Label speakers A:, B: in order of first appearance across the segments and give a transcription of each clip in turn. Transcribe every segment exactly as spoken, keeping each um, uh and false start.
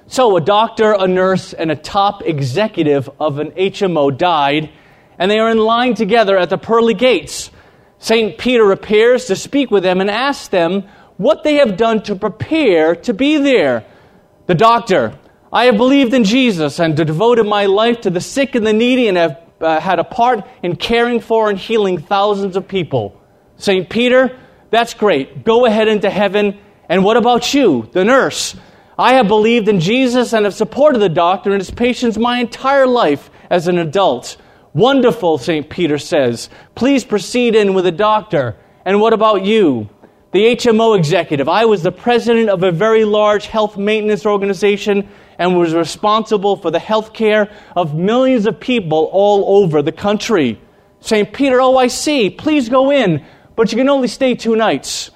A: So a doctor, a nurse, and a top executive of an H M O died, and they are in line together at the pearly gates. Saint Peter appears to speak with them and asks them what they have done to prepare to be there. The doctor, I have believed in Jesus and devoted my life to the sick and the needy and have uh, had a part in caring for and healing thousands of people. Saint Peter, that's great. Go ahead into heaven. And what about you, the nurse? I have believed in Jesus and have supported the doctor and his patients my entire life as an adult. Wonderful, Saint Peter says. Please proceed in with the doctor. And what about you, the H M O executive? I was the president of a very large health maintenance organization and was responsible for the health care of millions of people all over the country. Saint Peter, oh, I see. Please go in, but you can only stay two nights.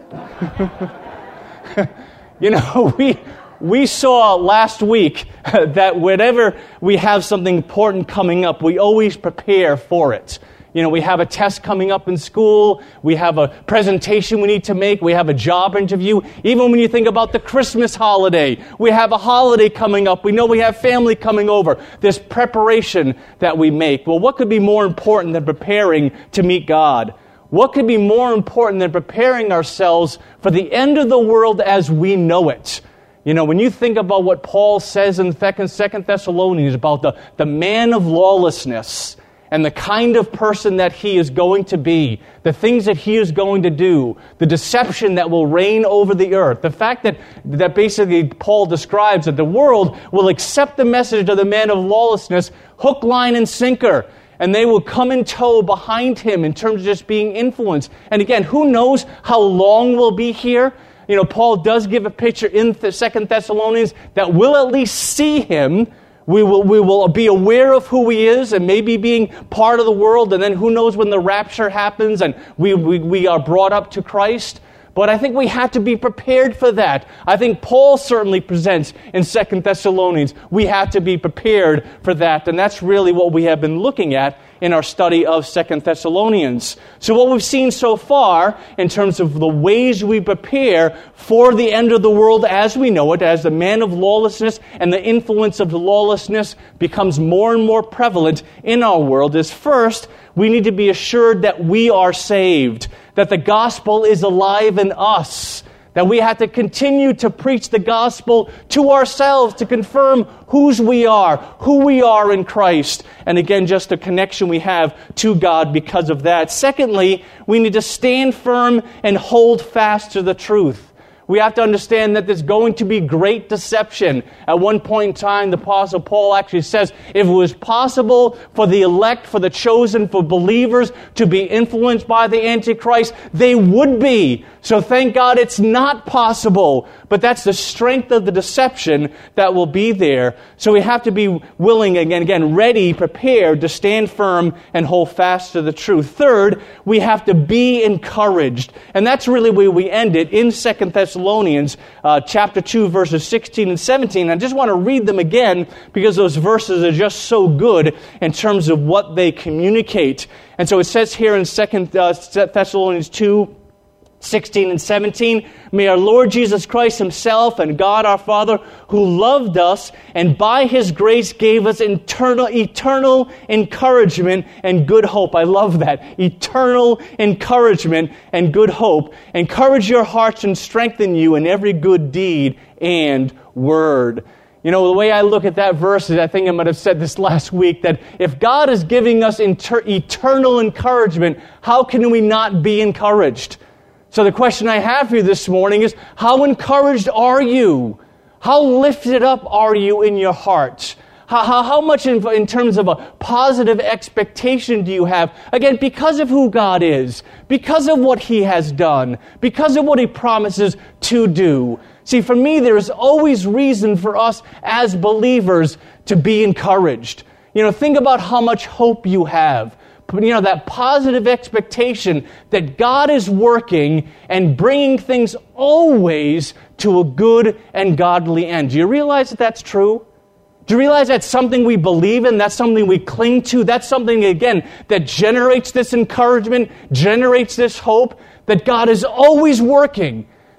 A: You know, we we saw last week that whenever we have something important coming up, we always prepare for it. You know, we have a test coming up in school, we have a presentation we need to make, we have a job interview. Even when you think about the Christmas holiday, we have a holiday coming up, we know we have family coming over. This preparation that we make. Well, what could be more important than preparing to meet God? What could be more important than preparing ourselves for the end of the world as we know it? You know, when you think about what Paul says in Second Thessalonians about the, the man of lawlessness and the kind of person that he is going to be, the things that he is going to do, the deception that will reign over the earth, the fact that, that basically Paul describes that the world will accept the message of the man of lawlessness, hook, line, and sinker. And they will come in tow behind him in terms of just being influenced. And again, who knows how long we'll be here? You know, Paul does give a picture in Second Thessalonians that we'll at least see him. We will, we will be aware of who he is and maybe being part of the world. And then who knows when the rapture happens and we, we, we are brought up to Christ. But I think we have to be prepared for that. I think Paul certainly presents in Second Thessalonians. We have to be prepared for that. And that's really what we have been looking at in our study of Second Thessalonians. So what we've seen so far in terms of the ways we prepare for the end of the world as we know it, as the man of lawlessness and the influence of the lawlessness becomes more and more prevalent in our world, is first, we need to be assured that we are saved, that the gospel is alive in us, that we have to continue to preach the gospel to ourselves to confirm whose we are, who we are in Christ, and again, just the connection we have to God because of that. Secondly, we need to stand firm and hold fast to the truth. We have to understand that there's going to be great deception. At one point in time, the Apostle Paul actually says, if it was possible for the elect, for the chosen, for believers to be influenced by the Antichrist, they would be. So thank God it's not possible. But that's the strength of the deception that will be there. So we have to be willing, again, again, ready, prepared to stand firm and hold fast to the truth. Third, we have to be encouraged. And that's really where we end it in Second Thessalonians uh, chapter two, verses sixteen and seventeen. I just want to read them again because those verses are just so good in terms of what they communicate. And so it says here in Second Thessalonians two, sixteen and seventeen, may our Lord Jesus Christ himself and God our Father, who loved us and by his grace gave us eternal, eternal encouragement and good hope. I love that. Eternal encouragement and good hope. Encourage your hearts and strengthen you in every good deed and word. You know, the way I look at that verse is, I think I might have said this last week, that if God is giving us inter- eternal encouragement, how can we not be encouraged? So the question I have for you this morning is, how encouraged are you? How lifted up are you in your heart? How, how, how much in, in terms of a positive expectation do you have? Again, because of who God is, because of what he has done, because of what he promises to do. See, for me, there is always reason for us as believers to be encouraged. You know, think about how much hope you have. You know, that positive expectation that God is working and bringing things always to a good and godly end. Do you realize that that's true? Do you realize that's something we believe in? That's something we cling to? That's something, again, that generates this encouragement, generates this hope, that God is always working,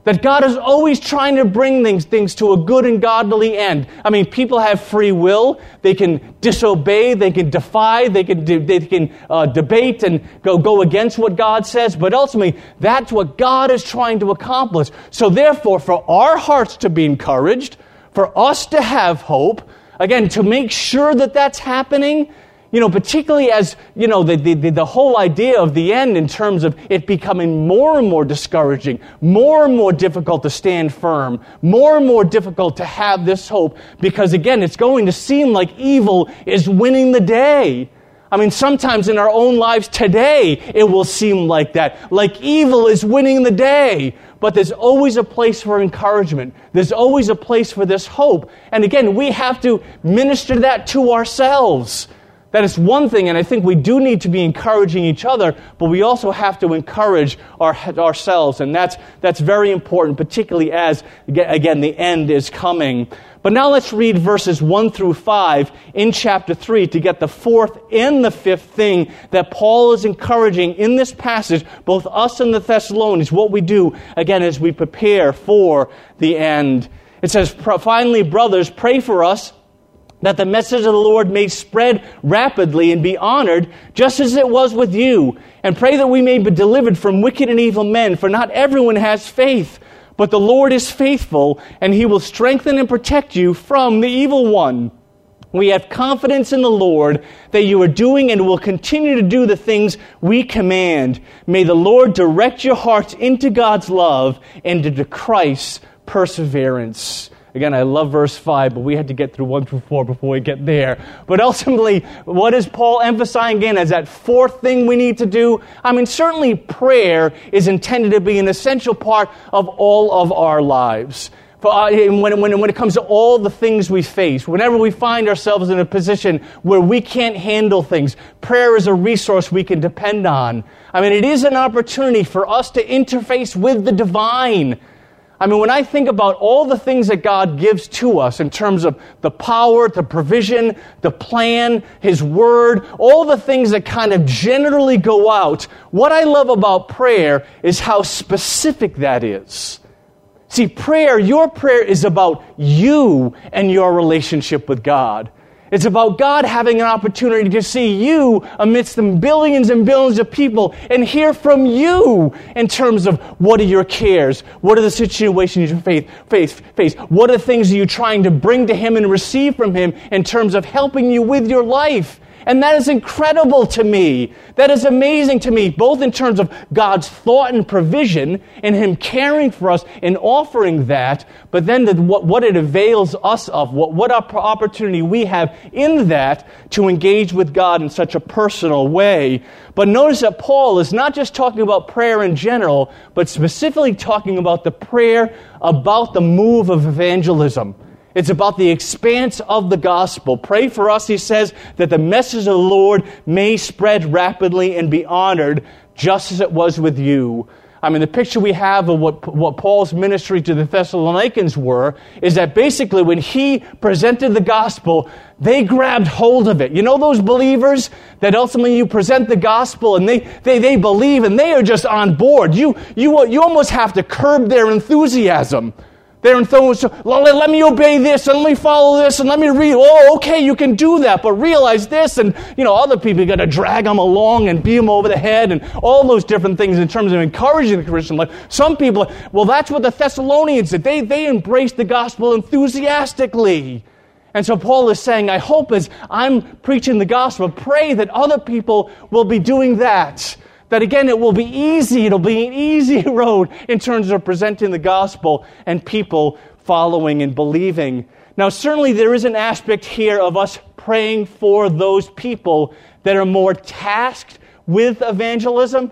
A: That God is always trying to bring things, things to a good and godly end. I mean, people have free will. They can disobey. They can defy. They can de- they can uh, debate and go, go against what God says. But ultimately, that's what God is trying to accomplish. So therefore, for our hearts to be encouraged, for us to have hope, again, to make sure that that's happening, you know, particularly as, you know, the, the, the whole idea of the end in terms of it becoming more and more discouraging, more and more difficult to stand firm, more and more difficult to have this hope, because again, it's going to seem like evil is winning the day. I mean, sometimes in our own lives today, it will seem like that, like evil is winning the day. But there's always a place for encouragement. There's always a place for this hope. And again, we have to minister that to ourselves. That is one thing, and I think we do need to be encouraging each other, but we also have to encourage our, ourselves, and that's that's very important, particularly as, again, the end is coming. But now let's read verses one through five in chapter three to get the fourth and the fifth thing that Paul is encouraging in this passage, both us and the Thessalonians, what we do, again, as we prepare for the end. It says, finally, brothers, pray for us, that the message of the Lord may spread rapidly and be honored, just as it was with you. And pray that we may be delivered from wicked and evil men, for not everyone has faith. But the Lord is faithful, and He will strengthen and protect you from the evil one. We have confidence in the Lord that you are doing and will continue to do the things we command. May the Lord direct your hearts into God's love and into Christ's perseverance. Again, I love verse five, but we had to get through one through four before we get there. But ultimately, what is Paul emphasizing again as that fourth thing we need to do? I mean, certainly prayer is intended to be an essential part of all of our lives. For, uh, when, when, when it comes to all the things we face, whenever we find ourselves in a position where we can't handle things, prayer is a resource we can depend on. I mean, it is an opportunity for us to interface with the divine. I mean, when I think about all the things that God gives to us in terms of the power, the provision, the plan, His Word, all the things that kind of generally go out, what I love about prayer is how specific that is. See, prayer, your prayer is about you and your relationship with God. It's about God having an opportunity to see you amidst the billions and billions of people and hear from you in terms of what are your cares, what are the situations you face, face, face, what are the things that you're trying to bring to Him and receive from Him in terms of helping you with your life. And that is incredible to me. That is amazing to me, both in terms of God's thought and provision and Him caring for us and offering that, but then the, what, what it avails us of, what, what opportunity we have in that to engage with God in such a personal way. But notice that Paul is not just talking about prayer in general, but specifically talking about the prayer about the move of evangelism. It's about the expanse of the gospel. Pray for us, he says, that the message of the Lord may spread rapidly and be honored, just as it was with you. I mean, the picture we have of what, what Paul's ministry to the Thessalonians were is that basically when he presented the gospel, they grabbed hold of it. You know those believers that ultimately you present the gospel and they, they, they believe and they are just on board. You, you, you almost have to curb their enthusiasm. They're enthused, let, let me obey this, and let me follow this, and let me read. Oh, okay, you can do that, but realize this, and you know, other people are going to drag them along and beat them over the head, and all those different things in terms of encouraging the Christian life. Some people, well, that's what the Thessalonians did. They, they embraced the gospel enthusiastically. And so Paul is saying, I hope as I'm preaching the gospel, pray that other people will be doing that. That again, it will be easy. It'll be an easy road in terms of presenting the gospel and people following and believing. Now, certainly there is an aspect here of us praying for those people that are more tasked with evangelism.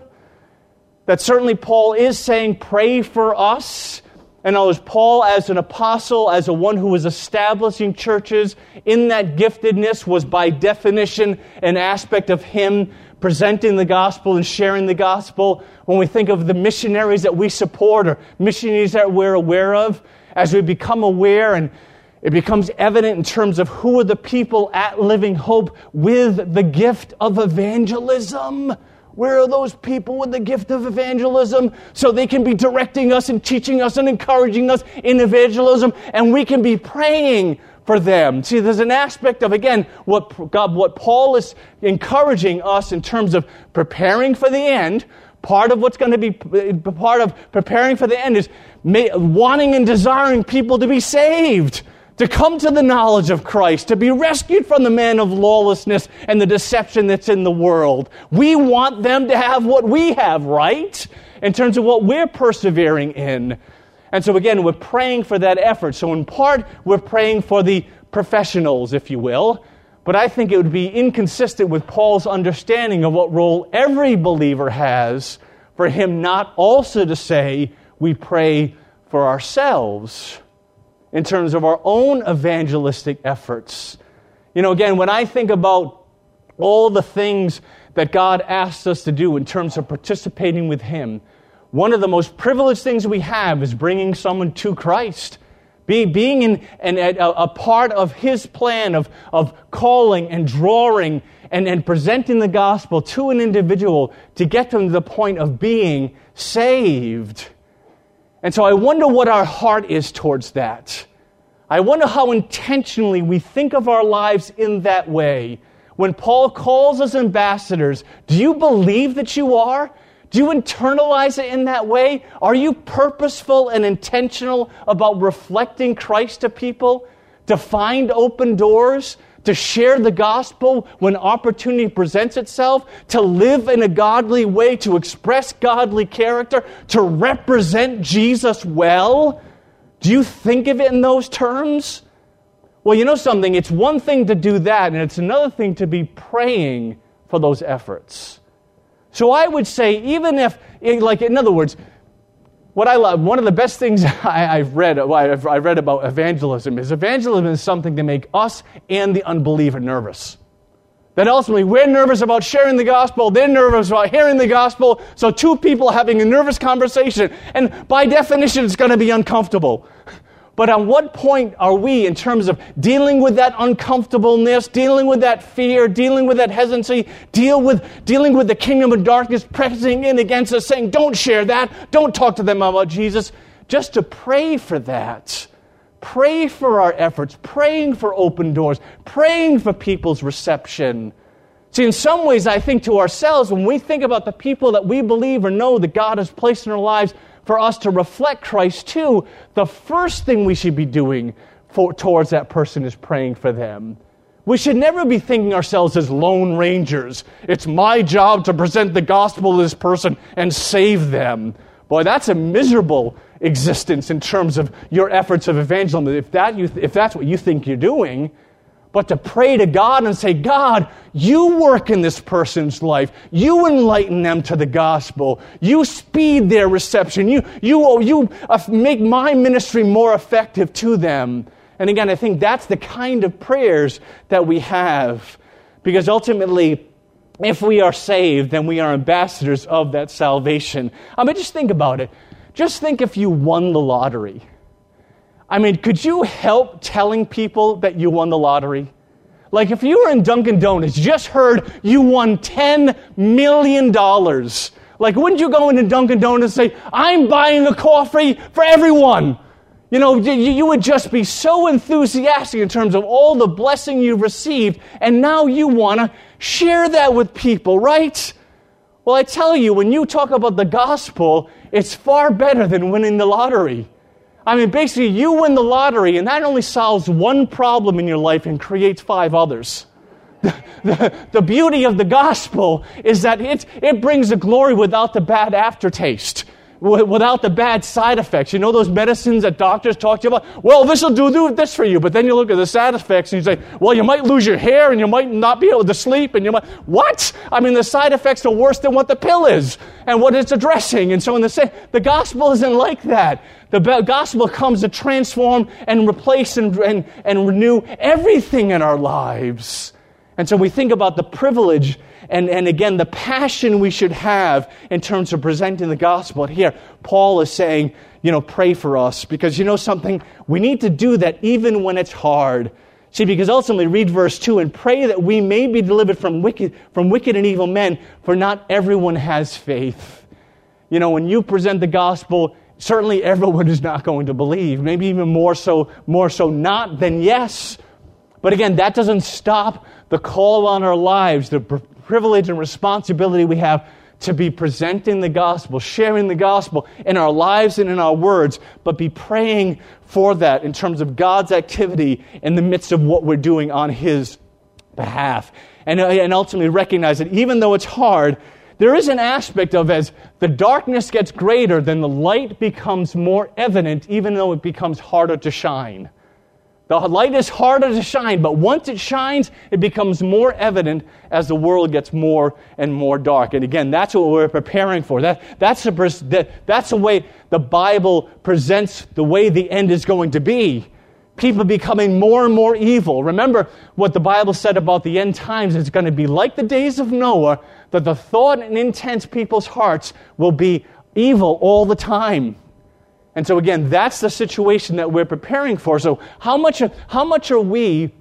A: That certainly Paul is saying, pray for us. And as Paul, as an apostle, as a one who was establishing churches, in that giftedness was by definition an aspect of him presenting the gospel and sharing the gospel. When we think of the missionaries that we support or missionaries that we're aware of, as we become aware and it becomes evident in terms of who are the people at Living Hope with the gift of evangelism. Where are those people with the gift of evangelism so they can be directing us and teaching us and encouraging us in evangelism, and we can be praying for them? See, there's an aspect of, again, what God, what Paul is encouraging us in terms of preparing for the end. Part of what's going to be part of preparing for the end is wanting and desiring people to be saved, to come to the knowledge of Christ, to be rescued from the man of lawlessness and the deception that's in the world. We want them to have what we have, right? In terms of what we're persevering in. And so again, we're praying for that effort. So in part, we're praying for the professionals, if you will. But I think it would be inconsistent with Paul's understanding of what role every believer has for him not also to say we pray for ourselves in terms of our own evangelistic efforts. You know, again, when I think about all the things that God asks us to do in terms of participating with Him, one of the most privileged things we have is bringing someone to Christ. Be, being in, in, a, a part of His plan of, of calling and drawing and, and presenting the gospel to an individual to get them to the point of being saved. And so I wonder what our heart is towards that. I wonder how intentionally we think of our lives in that way. When Paul calls us ambassadors, do you believe that you are? Do you internalize it in that way? Are you purposeful and intentional about reflecting Christ to people? To find open doors? To share the gospel when opportunity presents itself? To live in a godly way? To express godly character? To represent Jesus well? Do you think of it in those terms? Well, you know something? It's one thing to do that, and it's another thing to be praying for those efforts. So I would say, even if, like, in other words, what I love, one of the best things I, I've read, well, I've, I've read about evangelism is evangelism is something to make us and the unbeliever nervous. That ultimately we're nervous about sharing the gospel, they're nervous about hearing the gospel, so two people are having a nervous conversation, and by definition it's going to be uncomfortable. But at what point are we in terms of dealing with that uncomfortableness, dealing with that fear, dealing with that hesitancy, deal with dealing with the kingdom of darkness pressing in against us, saying, don't share that, don't talk to them about Jesus, just to pray for that. Pray for our efforts, praying for open doors, praying for people's reception. See, in some ways, I think to ourselves, when we think about the people that we believe or know that God has placed in our lives for us to reflect Christ to, the first thing we should be doing for, towards that person is praying for them. We should never be thinking ourselves as lone rangers. It's my job to present the gospel to this person and save them. Boy, that's a miserable existence in terms of your efforts of evangelism, if that you, if that's what you think you're doing. But to pray to God and say, God, you work in this person's life. You enlighten them to the gospel. You speed their reception. You, you, you make my ministry more effective to them. And again, I think that's the kind of prayers that we have. Because ultimately, if we are saved, then we are ambassadors of that salvation. I mean, just think about it. Just think if you won the lottery. I mean, could you help telling people that you won the lottery? Like if you were in Dunkin' Donuts, just heard you won ten million dollars. Like wouldn't you go into Dunkin' Donuts and say, I'm buying a coffee for everyone? You know, you would just be so enthusiastic in terms of all the blessing you've received, and now you want to share that with people, right? Well, I tell you, when you talk about the gospel, it's far better than winning the lottery. I mean, basically, you win the lottery, and that only solves one problem in your life and creates five others. The, the, the beauty of the gospel is that it, it brings the glory without the bad aftertaste, without the bad side effects. You know those medicines that doctors talk to you about? Well, this will do, do this for you. But then you look at the side effects and you say, well, you might lose your hair and you might not be able to sleep. And you might, what? I mean, the side effects are worse than what the pill is and what it's addressing. And so in the same, the gospel isn't like that. The gospel comes to transform and replace and, and, and renew everything in our lives. And so we think about the privilege and, and again, the passion we should have in terms of presenting the gospel. Here, Paul is saying, you know, pray for us. Because you know something? We need to do that even when it's hard. See, because ultimately, read verse two, and pray that we may be delivered from wicked, from wicked and evil men, for not everyone has faith. You know, when you present the gospel, certainly everyone is not going to believe. Maybe even more so, more so not than yes. But again, that doesn't stop the call on our lives, the privilege and responsibility we have to be presenting the gospel, sharing the gospel in our lives and in our words, but be praying for that in terms of God's activity in the midst of what we're doing on His behalf. And, and ultimately recognize that even though it's hard, there is an aspect of as the darkness gets greater, then the light becomes more evident, even though it becomes harder to shine. The light is harder to shine, but once it shines, it becomes more evident as the world gets more and more dark. And again, that's what we're preparing for. That, that's, the, that's the way the Bible presents the way the end is going to be. People becoming more and more evil. Remember what the Bible said about the end times. It's going to be like the days of Noah, that the thought and intent people's hearts will be evil all the time. And so again, that's the situation that we're preparing for. So how much how much are we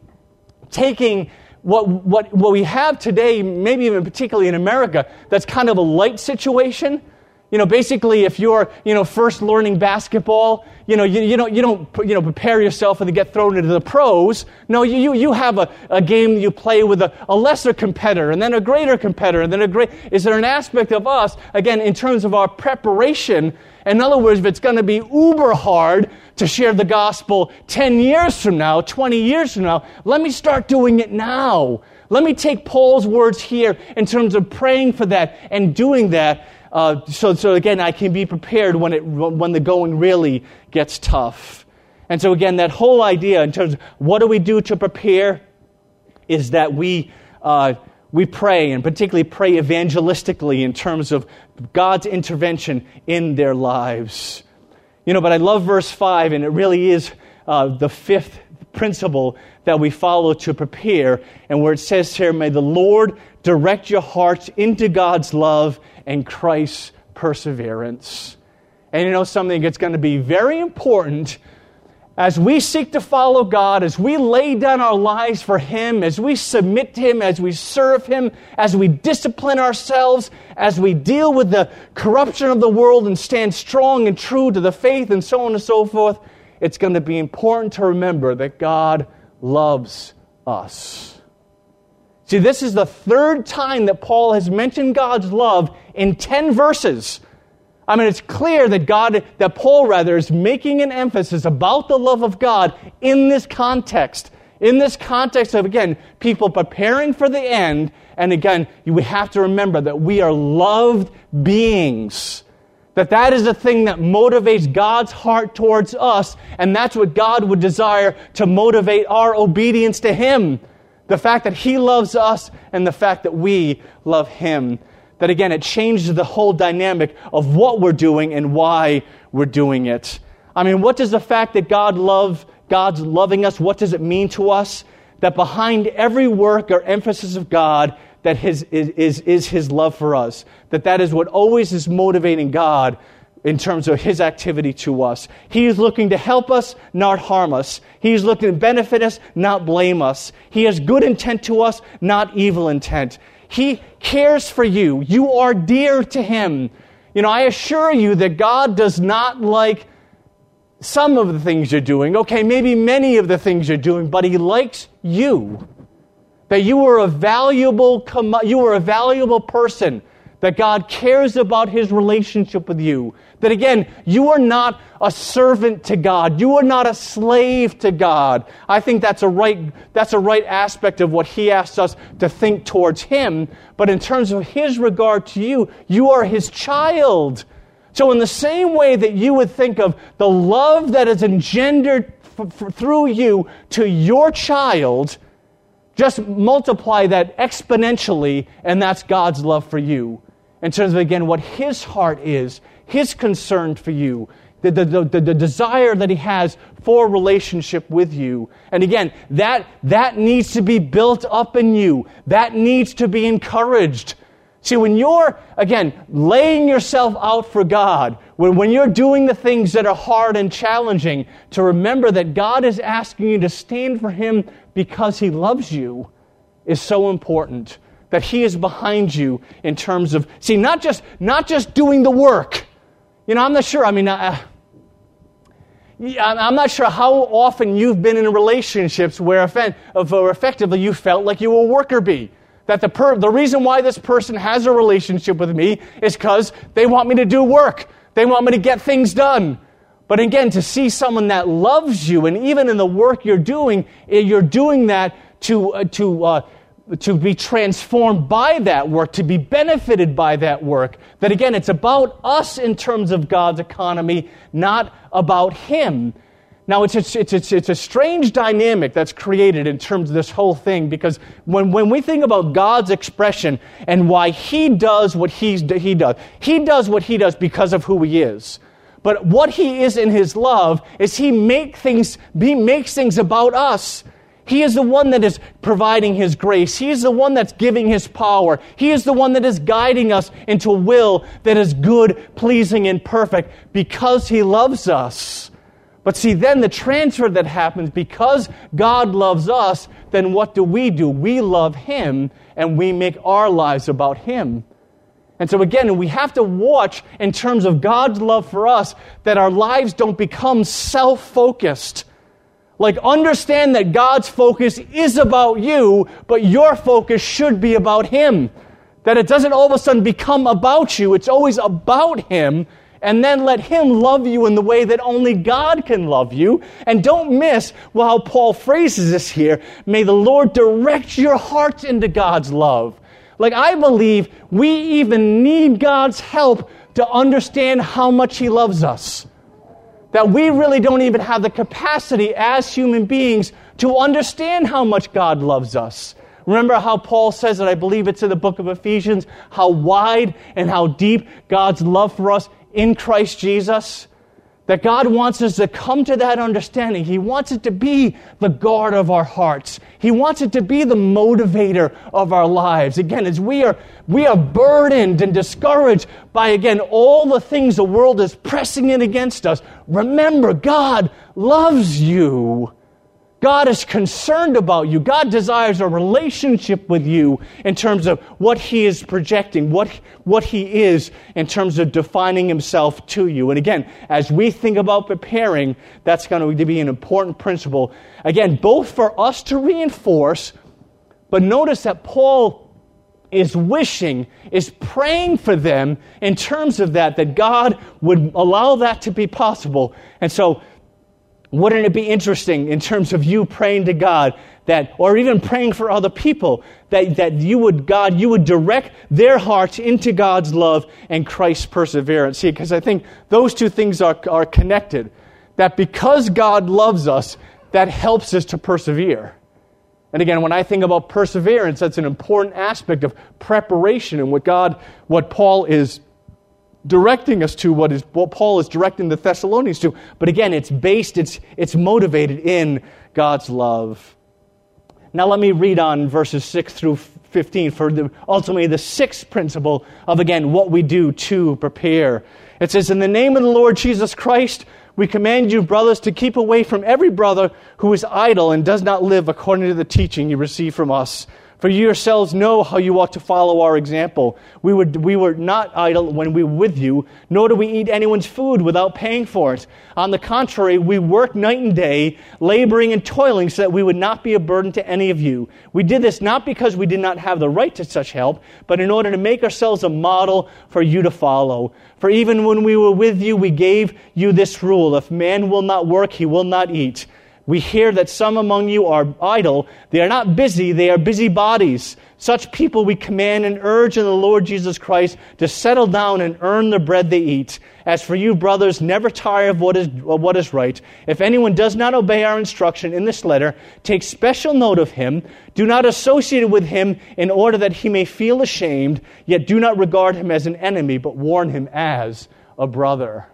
A: taking what what what we have today, maybe even particularly in America, that's kind of a light situation? You know, basically, if you're, you know, first learning basketball, you know, you, you don't, you don't, you know, prepare yourself and to get thrown into the pros. No, you, you, you have a, a game you play with a, a lesser competitor and then a greater competitor and then a great, is there an aspect of us, again, in terms of our preparation? In other words, if it's going to be uber hard to share the gospel ten years from now, twenty years from now, let me start doing it now. Let me take Paul's words here in terms of praying for that and doing that. Uh, so, so again, I can be prepared when it when the going really gets tough. And so again, that whole idea in terms of what do we do to prepare is that we uh, we pray, and particularly pray evangelistically in terms of God's intervention in their lives. You know, but I love verse five, and it really is uh, the fifth principle that we follow to prepare, and where it says here, may the Lord direct your hearts into God's love and Christ's perseverance. And you know something, it's going to be very important as we seek to follow God, as we lay down our lives for Him, as we submit to Him, as we serve Him, as we discipline ourselves, as we deal with the corruption of the world and stand strong and true to the faith and so on and so forth, it's going to be important to remember that God loves us. See, this is the third time that Paul has mentioned God's love in ten verses. I mean, it's clear that God, that Paul rather, is making an emphasis about the love of God in this context. In this context of, again, people preparing for the end. And again, we have to remember that we are loved beings. That that is the thing that motivates God's heart towards us. And that's what God would desire to motivate our obedience to Him. The fact that He loves us and the fact that we love Him. That again, it changes the whole dynamic of what we're doing and why we're doing it. I mean, what does the fact that God love, God's loving us, what does it mean to us? That behind every work or emphasis of God, that his is, is, is His love for us. That that is what always is motivating God in terms of His activity to us. He is looking to help us, not harm us. He is looking to benefit us, not blame us. He has good intent to us, not evil intent. He cares for you. You are dear to Him. You know, I assure you that God does not like some of the things you're doing. Okay, maybe many of the things you're doing, but He likes you. That you are a valuable, you are a valuable person. That God cares about His relationship with you. That again, you are not a servant to God. You are not a slave to God. I think that's a right, that's a right aspect of what He asks us to think towards Him. But in terms of His regard to you, you are His child. So in the same way that you would think of the love that is engendered f- f- through you to your child, just multiply that exponentially, and that's God's love for you. In terms of, again, what His heart is, His concern for you, the, the, the, the desire that He has for relationship with you. And again, that, that needs to be built up in you. That needs to be encouraged. See, when you're, again, laying yourself out for God, When, when you're doing the things that are hard and challenging, to remember that God is asking you to stand for Him because He loves you is so important. That He is behind you in terms of, see, not just not just doing the work. You know, I'm not sure, I mean, uh, I'm not sure how often you've been in relationships where, where effectively you felt like you were a worker bee. That the per, the reason why this person has a relationship with me is because they want me to do work. They want me to get things done. But again, to see someone that loves you, and even in the work you're doing, you're doing that to uh, to uh, to be transformed by that work, to be benefited by that work. That again, it's about us in terms of God's economy, not about Him. Now, it's a, it's, it's, it's a strange dynamic that's created in terms of this whole thing, because when, when we think about God's expression and why He does what he's, He does, He does what He does because of who He is. But what He is in His love is He make things, He makes things about us. He is the one that is providing His grace. He is the one that's giving His power. He is the one that is guiding us into a will that is good, pleasing, and perfect because He loves us. But see, then the transfer that happens, because God loves us, then what do we do? We love Him, and we make our lives about Him. And so again, we have to watch in terms of God's love for us, that our lives don't become self-focused. Like, understand that God's focus is about you, but your focus should be about Him. That it doesn't all of a sudden become about you, it's always about Him. And then let Him love you in the way that only God can love you. And don't miss well, how Paul phrases this here. May the Lord direct your hearts into God's love. Like, I believe we even need God's help to understand how much He loves us. That we really don't even have the capacity as human beings to understand how much God loves us. Remember how Paul says, and I believe it's in the book of Ephesians, how wide and how deep God's love for us in Christ Jesus, that God wants us to come to that understanding. He wants it to be the guard of our hearts. He wants it to be the motivator of our lives. Again, as we are we are burdened and discouraged by, again, all the things the world is pressing in against us, remember, God loves you. God is concerned about you. God desires a relationship with you in terms of what He is projecting, what, what He is in terms of defining Himself to you. And again, as we think about preparing, that's going to be an important principle. Again, both for us to reinforce, but notice that Paul is wishing, is praying for them in terms of that, that God would allow that to be possible. And so, wouldn't it be interesting in terms of you praying to God that, or even praying for other people, that, that you would, God, you would direct their hearts into God's love and Christ's perseverance? See, because I think those two things are, are connected. That because God loves us, that helps us to persevere. And again, when I think about perseverance, that's an important aspect of preparation and what God, what Paul is directing us to, what is what Paul is directing the Thessalonians to. But again, it's based, it's it's motivated in God's love. Now let me read on verses six through fifteen for the, ultimately the sixth principle of, again, what we do to prepare. It says, in the name of the Lord Jesus Christ, we command you, brothers, to keep away from every brother who is idle and does not live according to the teaching you receive from us. For you yourselves know how you ought to follow our example. We were, we were not idle when we were with you, nor do we eat anyone's food without paying for it. On the contrary, we worked night and day, laboring and toiling so that we would not be a burden to any of you. We did this not because we did not have the right to such help, but in order to make ourselves a model for you to follow. For even when we were with you, we gave you this rule: if man will not work, he will not eat. We hear that some among you are idle. They are not busy, they are busybodies. Such people we command and urge in the Lord Jesus Christ to settle down and earn the bread they eat. As for you, brothers, never tire of what is, of what is right. If anyone does not obey our instruction in this letter, take special note of him. Do not associate with him in order that he may feel ashamed, yet do not regard him as an enemy, but warn him as a brother.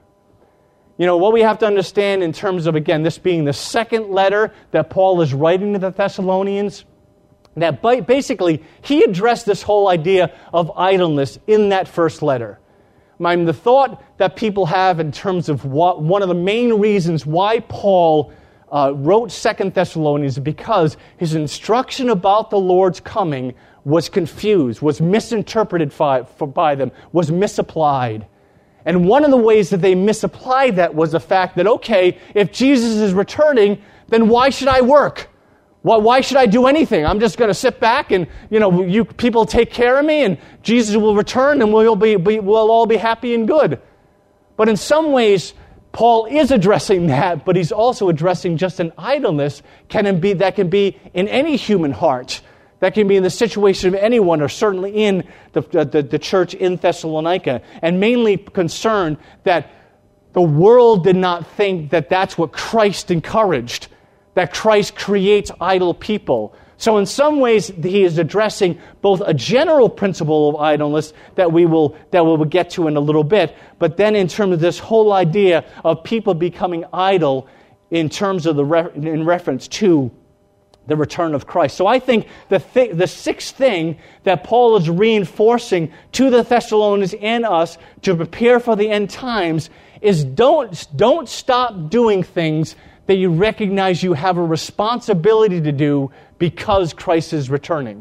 A: You know, what we have to understand in terms of, again, this being the second letter that Paul is writing to the Thessalonians, that basically he addressed this whole idea of idleness in that first letter. I mean, the thought that people have in terms of what, one of the main reasons why Paul uh, wrote Second Thessalonians is because his instruction about the Lord's coming was confused, was misinterpreted by, for, by them, was misapplied. And one of the ways that they misapplied that was the fact that, okay, if Jesus is returning, then why should I work? Why, why should I do anything? I'm just going to sit back and, you know, you people take care of me and Jesus will return and we'll, be, be, we'll all be happy and good. But in some ways, Paul is addressing that, but he's also addressing just an idleness can it be, that can be in any human heart. That can be in the situation of anyone, or certainly in the, the, the church in Thessalonica, and mainly concerned that the world did not think that that's what Christ encouraged, that Christ creates idle people. So in some ways, he is addressing both a general principle of idleness that we will that we will get to in a little bit, but then in terms of this whole idea of people becoming idle in terms of the re- in reference to the return of Christ. So I think the th- the sixth thing that Paul is reinforcing to the Thessalonians and us to prepare for the end times is don't, don't stop doing things that you recognize you have a responsibility to do because Christ is returning.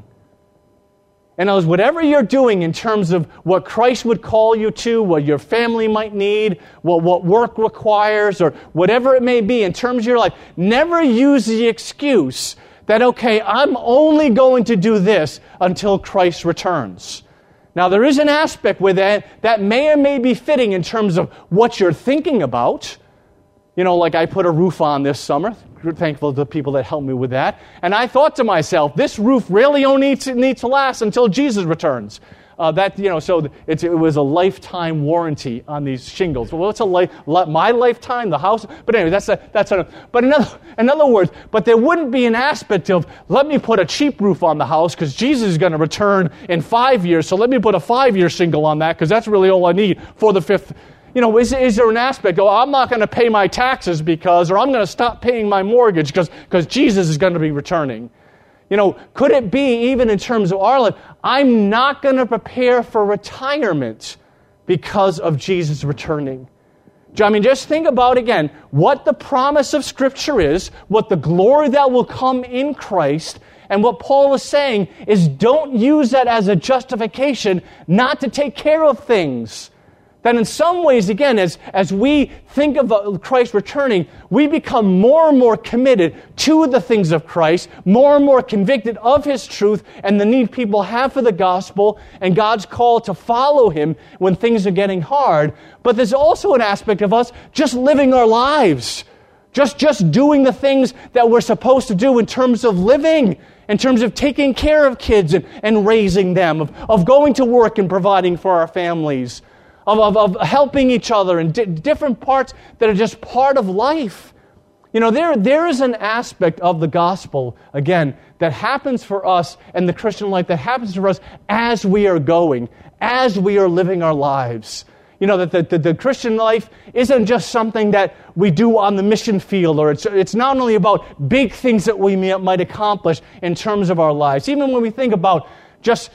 A: And as whatever you're doing in terms of what Christ would call you to, what your family might need, what, what work requires, or whatever it may be in terms of your life, never use the excuse that, okay, I'm only going to do this until Christ returns. Now, there is an aspect with that that may or may be fitting in terms of what you're thinking about. You know, like I put a roof on this summer. Thankful to the people that helped me with that. And I thought to myself, this roof really only needs to, needs to last until Jesus returns. Uh, that you know, so it's, it was a lifetime warranty on these shingles. Well, it's a life, my lifetime, the house. But anyway, that's a that's a. But in other, in other words, but there wouldn't be an aspect of let me put a cheap roof on the house because Jesus is going to return in five years. So let me put a five-year shingle on that because that's really all I need for the fifth. You know, is, is there an aspect? Oh, I'm not going to pay my taxes because, or I'm going to stop paying my mortgage because because Jesus is going to be returning. You know, could it be, even in terms of our life, I'm not going to prepare for retirement because of Jesus returning? I mean, just think about, again, what the promise of Scripture is, what the glory that will come in Christ, and what Paul is saying is don't use that as a justification not to take care of things. That in some ways, again, as, as we think of Christ returning, we become more and more committed to the things of Christ, more and more convicted of His truth and the need people have for the gospel and God's call to follow Him when things are getting hard. But there's also an aspect of us just living our lives, just, just doing the things that we're supposed to do in terms of living, in terms of taking care of kids and, and raising them, of, of going to work and providing for our families, Of, of, of helping each other in di- different parts that are just part of life. You know, there, there is an aspect of the gospel, again, that happens for us and the Christian life, that happens for us as we are going, as we are living our lives. You know, that the, the, the Christian life isn't just something that we do on the mission field, or it's, it's not only about big things that we may, might accomplish in terms of our lives. Even when we think about just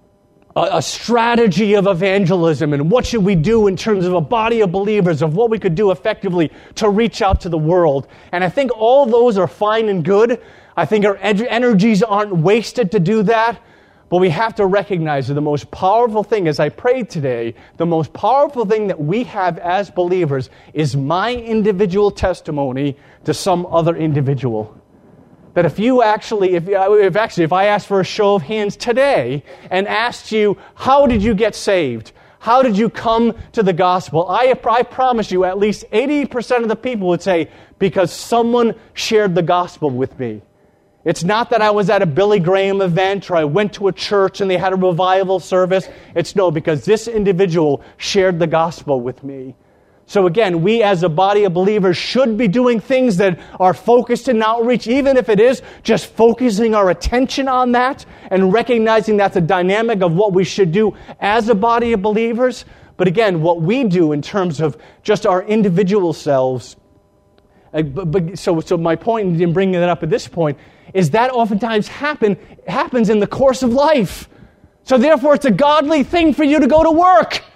A: a strategy of evangelism and what should we do in terms of a body of believers, of what we could do effectively to reach out to the world. And I think all those are fine and good. I think our energies aren't wasted to do that. But we have to recognize that the most powerful thing, as I prayed today, the most powerful thing that we have as believers is my individual testimony to some other individual. That if you actually, if, if actually, if I asked for a show of hands today and asked you, how did you get saved? How did you come to the gospel? I, I promise you at least eighty percent of the people would say, because someone shared the gospel with me. It's not that I was at a Billy Graham event or I went to a church and they had a revival service. It's no, because this individual shared the gospel with me. So again, we as a body of believers should be doing things that are focused in outreach, even if it is just focusing our attention on that and recognizing that's a dynamic of what we should do as a body of believers. But again, what we do in terms of just our individual selves. Uh, but, but, so, so my point in bringing that up at this point is that oftentimes happen happens in the course of life. So therefore, it's a godly thing for you to go to work.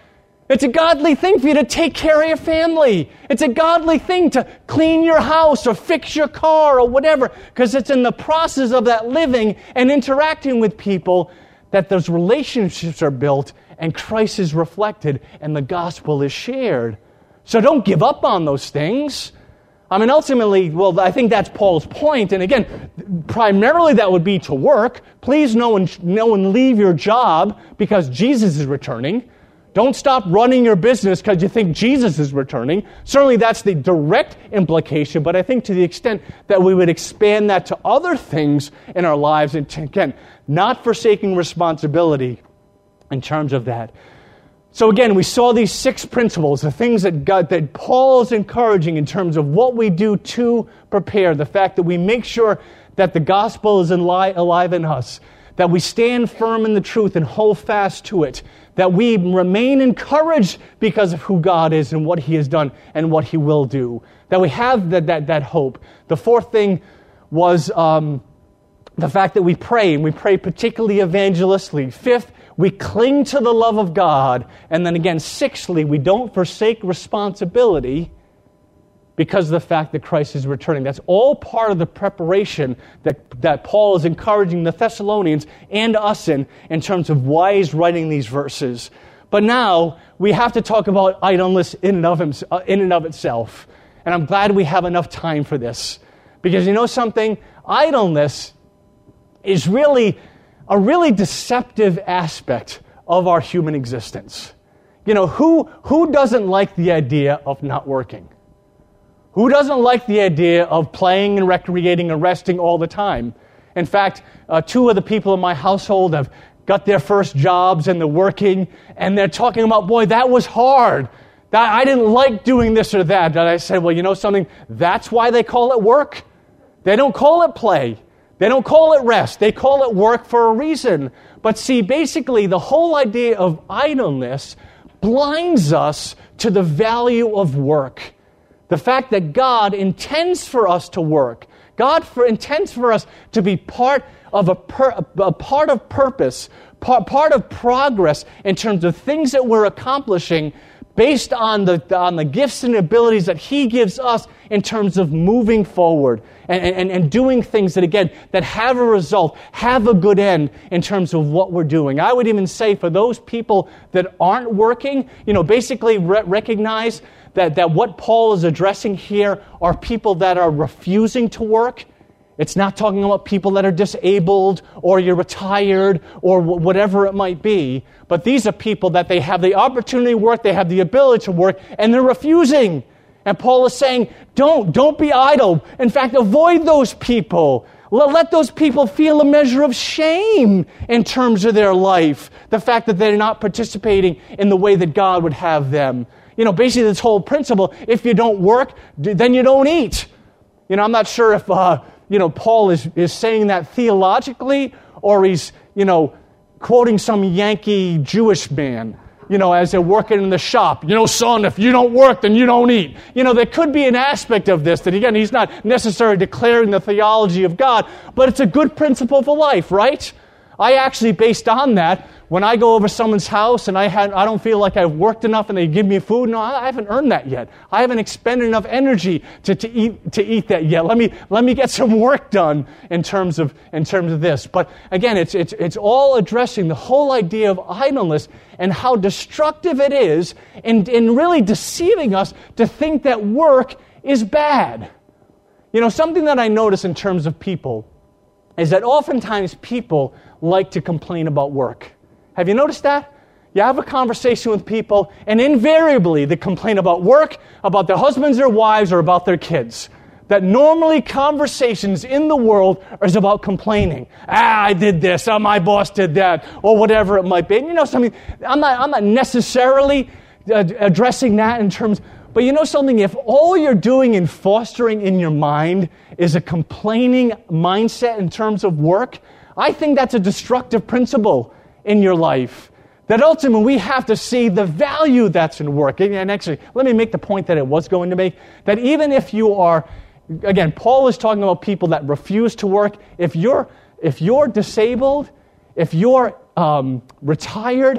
A: It's a godly thing for you to take care of your family. It's a godly thing to clean your house or fix your car or whatever, because it's in the process of that living and interacting with people that those relationships are built and Christ is reflected and the gospel is shared. So don't give up on those things. I mean, ultimately, well, I think that's Paul's point. And again, primarily that would be to work. Please no one, no one leave your job because Jesus is returning. Don't stop running your business because you think Jesus is returning. Certainly that's the direct implication, but I think to the extent that we would expand that to other things in our lives, and to, again, not forsaking responsibility in terms of that. So again, we saw these six principles, the things that God, that Paul is encouraging in terms of what we do to prepare, the fact that we make sure that the gospel is alive in us, that we stand firm in the truth and hold fast to it, that we remain encouraged because of who God is and what He has done and what He will do, that we have that that, that hope. The fourth thing was um, the fact that we pray, and we pray particularly evangelistically. Fifth, we cling to the love of God. And then again, sixthly, we don't forsake responsibility because of the fact that Christ is returning. That's all part of the preparation that, that Paul is encouraging the Thessalonians and us in, in terms of why he's writing these verses. But now, we have to talk about idleness in and of, him, uh, in and of itself. And I'm glad we have enough time for this. Because you know something? Idleness is really a really deceptive aspect of our human existence. You know, who, who doesn't like the idea of not working? Who doesn't like the idea of playing and recreating and resting all the time? In fact, uh, two of the people in my household have got their first jobs and they're working, and they're talking about, boy, that was hard. That I didn't like doing this or that. And I said, well, you know something? That's why they call it work. They don't call it play. They don't call it rest. They call it work for a reason. But see, basically, the whole idea of idleness blinds us to the value of work. The fact that God intends for us to work. God for, intends for us to be part of a, per, a part of purpose, part, part of progress in terms of things that we're accomplishing based on the, on the gifts and abilities that He gives us in terms of moving forward and, and, and doing things that, again, that have a result, have a good end in terms of what we're doing. I would even say for those people that aren't working, you know, basically re- recognize that, that what Paul is addressing here are people that are refusing to work. It's not talking about people that are disabled or you're retired or w- whatever it might be. But these are people that they have the opportunity to work, they have the ability to work, and they're refusing. And Paul is saying, don't, don't be idle. In fact, avoid those people. Let, let those people feel a measure of shame in terms of their life. The fact that they're not participating in the way that God would have them. You know, basically this whole principle, if you don't work, then you don't eat. You know, I'm not sure if, uh, you know, Paul is, is saying that theologically, or he's, you know, quoting some Yankee Jewish man, you know, as they're working in the shop. You know, son, if you don't work, then you don't eat. You know, there could be an aspect of this that, again, he's not necessarily declaring the theology of God, but it's a good principle for life, right? I actually, based on that, when I go over someone's house and I had, I don't feel like I've worked enough and they give me food, no, I haven't earned that yet. I haven't expended enough energy to, to eat to eat that yet. Let me let me get some work done in terms of in terms of this. But again, it's it's it's all addressing the whole idea of idleness and how destructive it is in, in really deceiving us to think that work is bad. You know, something that I notice in terms of people is that oftentimes people like to complain about work. Have you noticed that? You have a conversation with people, and invariably they complain about work, about their husbands or wives, or about their kids. That normally conversations in the world is about complaining. Ah, I did this, oh, my boss did that, or whatever it might be. And you know something, I'm not, I'm not necessarily uh, addressing that in terms, but you know something, if all you're doing and fostering in your mind is a complaining mindset in terms of work, I think that's a destructive principle in your life. That ultimately we have to see the value that's in work. And actually, let me make the point that it was going to make. That even if you are, again, Paul is talking about people that refuse to work. If you're if you're disabled, if you're um, retired,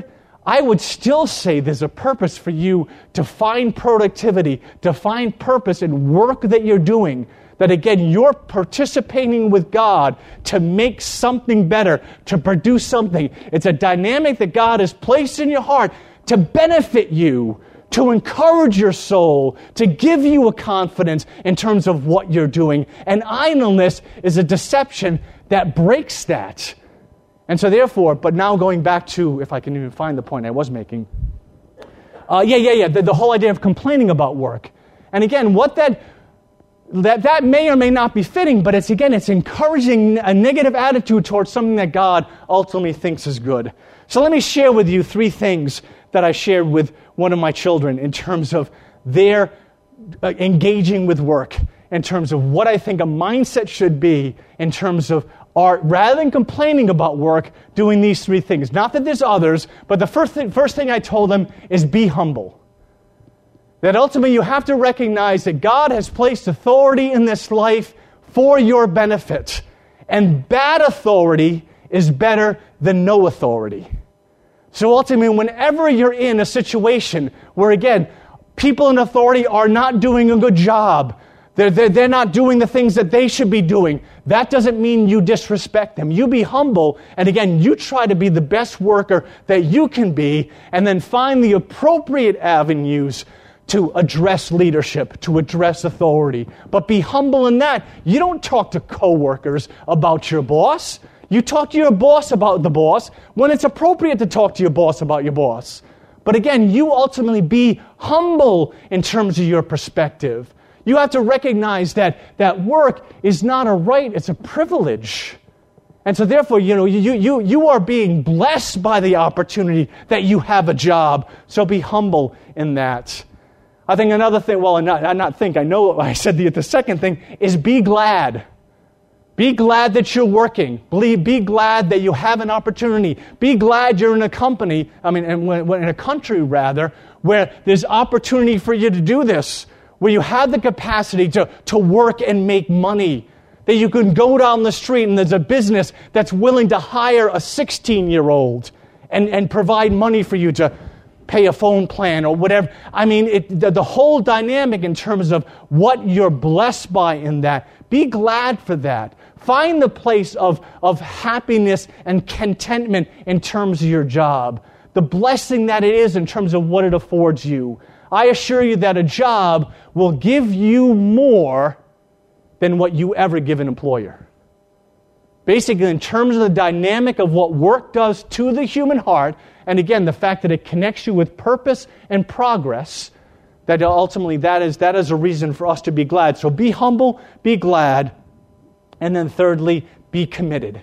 A: I would still say there's a purpose for you to find productivity, to find purpose in work that you're doing. That again, you're participating with God to make something better, to produce something. It's a dynamic that God has placed in your heart to benefit you, to encourage your soul, to give you a confidence in terms of what you're doing. And idleness is a deception that breaks that. And so therefore, but now going back to, if I can even find the point I was making, uh, yeah, yeah, yeah, the, the whole idea of complaining about work. And again, what that, that, that may or may not be fitting, but it's again, it's encouraging a negative attitude towards something that God ultimately thinks is good. So let me share with you three things that I shared with one of my children in terms of their uh, engaging with work, in terms of what I think a mindset should be, in terms of art, rather than complaining about work, doing these three things. Not that there's others, but the first thing, first thing I told them is be humble. That ultimately you have to recognize that God has placed authority in this life for your benefit. And bad authority is better than no authority. So ultimately, whenever you're in a situation where, again, people in authority are not doing a good job, They're, they're, they're not doing the things that they should be doing, that doesn't mean you disrespect them. You be humble, and again, you try to be the best worker that you can be, and then find the appropriate avenues to address leadership, to address authority. But be humble in that. You don't talk to coworkers about your boss. You talk to your boss about the boss when it's appropriate to talk to your boss about your boss. But again, you ultimately be humble in terms of your perspective. You have to recognize that, that work is not a right, it's a privilege. And so therefore, you know, you, you, you are being blessed by the opportunity that you have a job. So be humble in that. I think another thing, well, not, I not think, I know I said the, the second thing, is be glad. Be glad that you're working. Be, be glad that you have an opportunity. Be glad you're in a company, I mean, in, in a country rather, where there's opportunity for you to do this. Where you have the capacity to, to work and make money. That you can go down the street and there's a business that's willing to hire a sixteen-year-old and, and provide money for you to pay a phone plan or whatever. I mean, it, the, the whole dynamic in terms of what you're blessed by in that. Be glad for that. Find the place of, of happiness and contentment in terms of your job. The blessing that it is in terms of what it affords you. I assure you that a job will give you more than what you ever give an employer. Basically, in terms of the dynamic of what work does to the human heart, and again, the fact that it connects you with purpose and progress, that ultimately that is, that is a reason for us to be glad. So be humble, be glad, and then thirdly, be committed.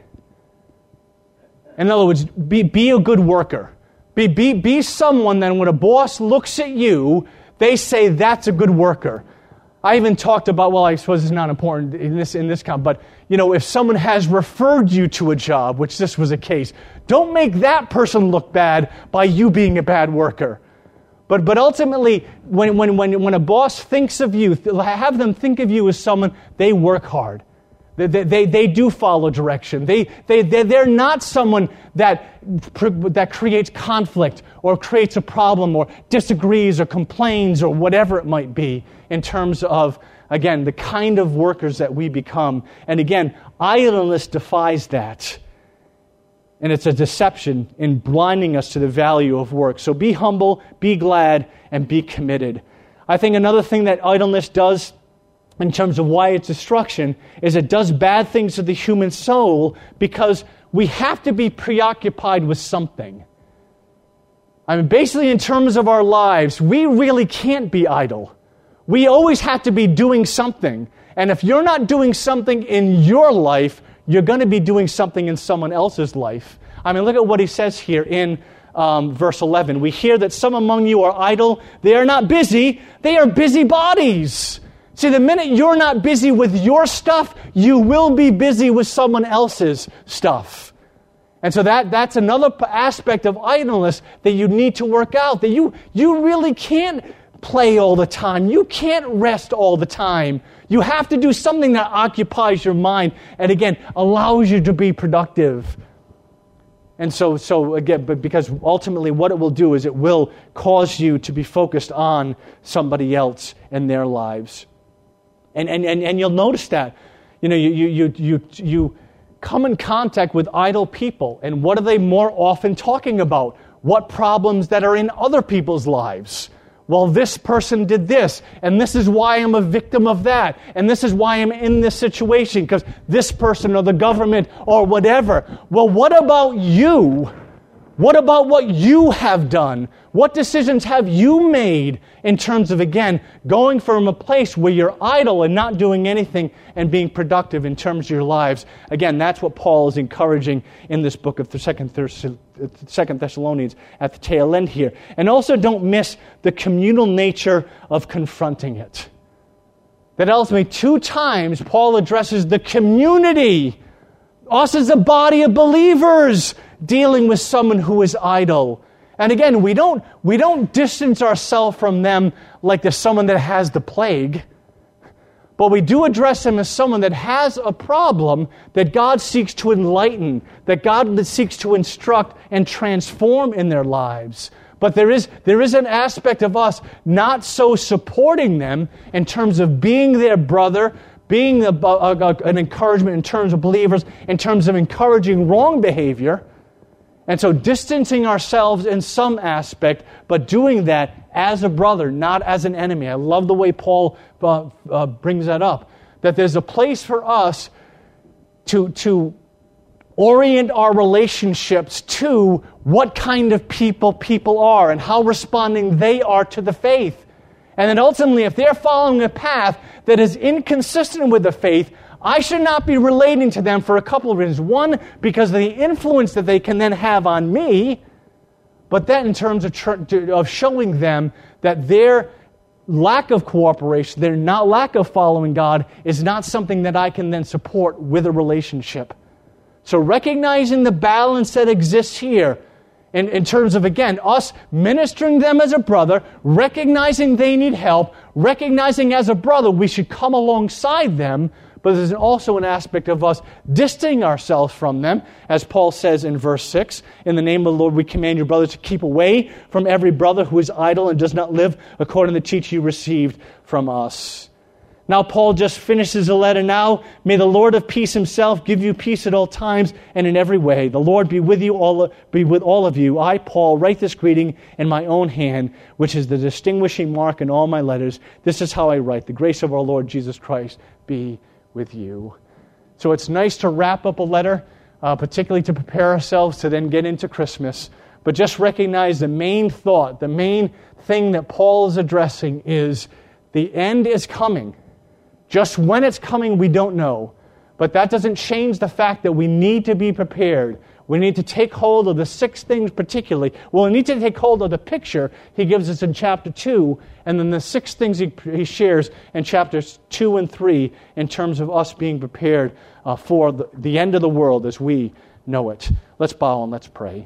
A: In other words, be, be a good worker. Be, be, be someone that when a boss looks at you, they say, that's a good worker. I even talked about, well, I suppose it's not important in this in this count, but, you know, if someone has referred you to a job, which this was a case, don't make that person look bad by you being a bad worker. But but ultimately, when, when, when, when a boss thinks of you, have them think of you as someone, they work hard. They, they, they do follow direction. They, they, they're not someone that, that creates conflict or creates a problem or disagrees or complains or whatever it might be in terms of, again, the kind of workers that we become. And again, idleness defies that. And it's a deception in blinding us to the value of work. So be humble, be glad, and be committed. I think another thing that idleness does in terms of why it's destruction, is it does bad things to the human soul because we have to be preoccupied with something. I mean, basically in terms of our lives, we really can't be idle. We always have to be doing something. And if you're not doing something in your life, you're going to be doing something in someone else's life. I mean, look at what he says here in um, verse eleven. We hear that some among you are idle. They are not busy. They are busybodies. See, the minute you're not busy with your stuff, you will be busy with someone else's stuff. And so that, that's another aspect of idleness that you need to work out. That you, you really can't play all the time. You can't rest all the time. You have to do something that occupies your mind and, again, allows you to be productive. And so, so again, but because ultimately what it will do is it will cause you to be focused on somebody else and their lives. And and and, and you'll notice that, you know, you you you you you come in contact with idle people, and what are they more often talking about? What problems that are in other people's lives? Well, this person did this, and this is why I'm a victim of that, and this is why I'm in this situation, because this person or the government or whatever. Well, what about you? What about what you have done? What decisions have you made in terms of, again, going from a place where you're idle and not doing anything and being productive in terms of your lives? Again, that's what Paul is encouraging in this book of the Second Thessalonians at the tail end here. And also don't miss the communal nature of confronting it. That ultimately, two times, Paul addresses the community, us as a body of believers, dealing with someone who is idle. And again, we don't we don't distance ourselves from them like there's someone that has the plague. But we do address them as someone that has a problem that God seeks to enlighten, that God seeks to instruct and transform in their lives. But there is there is an aspect of us not so supporting them in terms of being their brother, being a, a, a, an encouragement in terms of believers, in terms of encouraging wrong behavior. And so distancing ourselves in some aspect, but doing that as a brother, not as an enemy. I love the way Paul uh, uh, brings that up. That there's a place for us to, to orient our relationships to what kind of people people are and how responding they are to the faith. And then ultimately, if they're following a path that is inconsistent with the faith, I should not be relating to them for a couple of reasons. One, because of the influence that they can then have on me, but then in terms of, tr- of showing them that their lack of cooperation, their not lack of following God, is not something that I can then support with a relationship. So recognizing the balance that exists here, in, in terms of, again, us ministering them as a brother, recognizing they need help, recognizing as a brother we should come alongside them, but there's also an aspect of us distancing ourselves from them, as Paul says in verse six, in the name of the Lord we command you, brothers, to keep away from every brother who is idle and does not live according to the teaching you received from us. Now Paul just finishes the letter now. May the Lord of peace himself give you peace at all times and in every way. The Lord be with you all, be with all of you. I, Paul, write this greeting in my own hand, which is the distinguishing mark in all my letters. This is how I write. The grace of our Lord Jesus Christ be with you. So it's nice to wrap up a letter, uh, particularly to prepare ourselves to then get into Christmas. But just recognize the main thought, the main thing that Paul is addressing is the end is coming. Just when it's coming, we don't know. But that doesn't change the fact that we need to be prepared. We need to take hold of the six things particularly. Well, we need to take hold of the picture he gives us in chapter two, and then the six things he, he shares in chapters two and three in terms of us being prepared uh, for the, the end of the world as we know it. Let's bow and let's pray.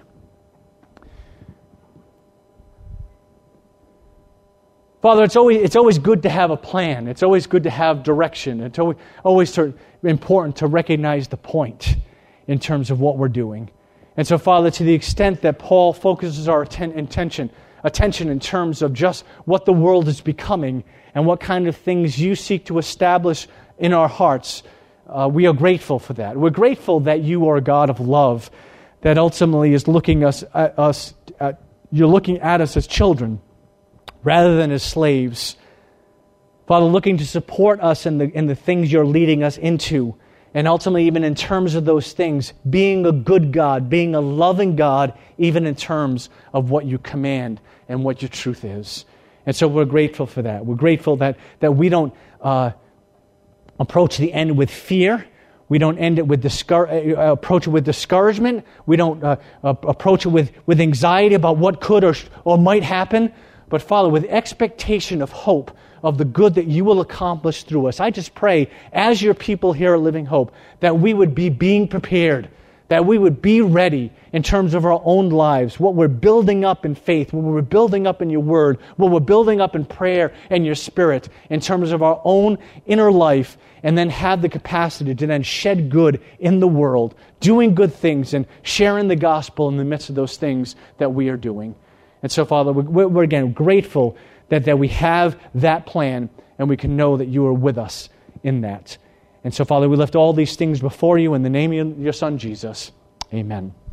A: Father, it's always it's always good to have a plan. It's always good to have direction. It's always, always sort of important to recognize the point in terms of what we're doing. And so, Father, to the extent that Paul focuses our atten- intention, attention in terms of just what the world is becoming and what kind of things you seek to establish in our hearts, uh, we are grateful for that. We're grateful that you are a God of love that ultimately is looking us at us. At, you're looking at us as children rather than as slaves. Father, looking to support us in the in the things you're leading us into. And ultimately, even in terms of those things, being a good God, being a loving God, even in terms of what you command and what your truth is. And so we're grateful for that. We're grateful that, that we don't uh, approach the end with fear. We don't end it with discour- uh, approach it with discouragement. We don't uh, uh, approach it with, with anxiety about what could or, or might happen. But Father, with expectation of hope, of the good that you will accomplish through us. I just pray, as your people here at Living Hope, that we would be being prepared, that we would be ready in terms of our own lives, what we're building up in faith, what we're building up in your word, what we're building up in prayer and your spirit in terms of our own inner life, and then have the capacity to then shed good in the world, doing good things and sharing the gospel in the midst of those things that we are doing. And so, Father, we're, we're again grateful that, that we have that plan and we can know that you are with us in that. And so, Father, we lift all these things before you in the name of your Son, Jesus. Amen.